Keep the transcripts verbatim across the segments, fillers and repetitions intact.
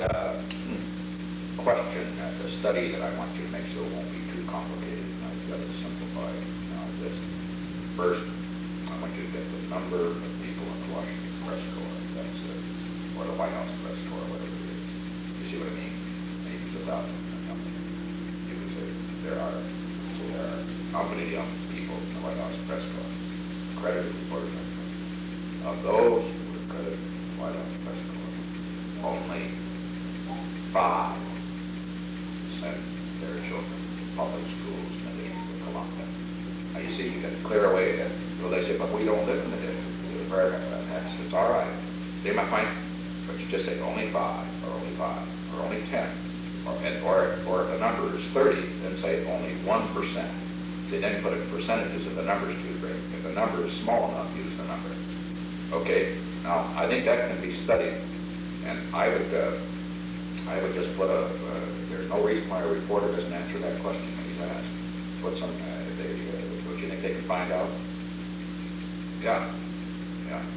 uh, question, uh, the study that I want you to make so it won't be too complicated. I've got it simplified. Now, this first, I want you to get the number of people in the Washington Press Corps. That's uh, or the White House Press Corps, whatever it is. You see what I mean? Maybe it's a thousand or something. You could say there are so there are how many young people in the White House Press Corps? Accredited reporters. Of those who are accredited in the White House Press Corps, only five send their children to public schools in the District of Columbia. Now you see, you can clear away that. Well, they say, but we don't live in the district. That's it's all right. They might find, but you just say only five, or only five, or only ten, or or or if the number is thirty, then say only one percent. See, then put it in percentages if the number is too great. If the number is small enough, use the number. Okay. Now I think that can be studied, and I would. Uh, I would just put a, uh, there's no reason why a reporter doesn't answer that question when he's asked. Put some, uh, they, uh, what you think they can find out? Yeah, yeah,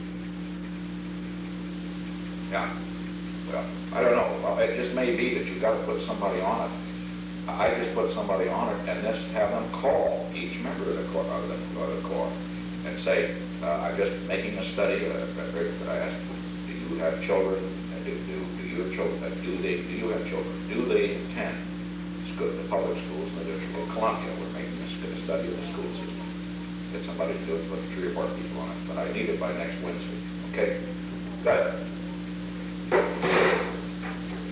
yeah. Well, I don't know. Well, it just may be that you've got to put somebody on it. I just put somebody on it and just have them call each member of the Corps, of the, of the Corps and say, uh, I'm just making a study uh, that I asked, do you have children? Do, do, do you have children? Uh, do they? Do you have children? Do they attend school, the public schools in the District of Columbia? We're making a study of the school system. Get somebody to do it, put three or four people on it. But I need it by next Wednesday. Okay? Good.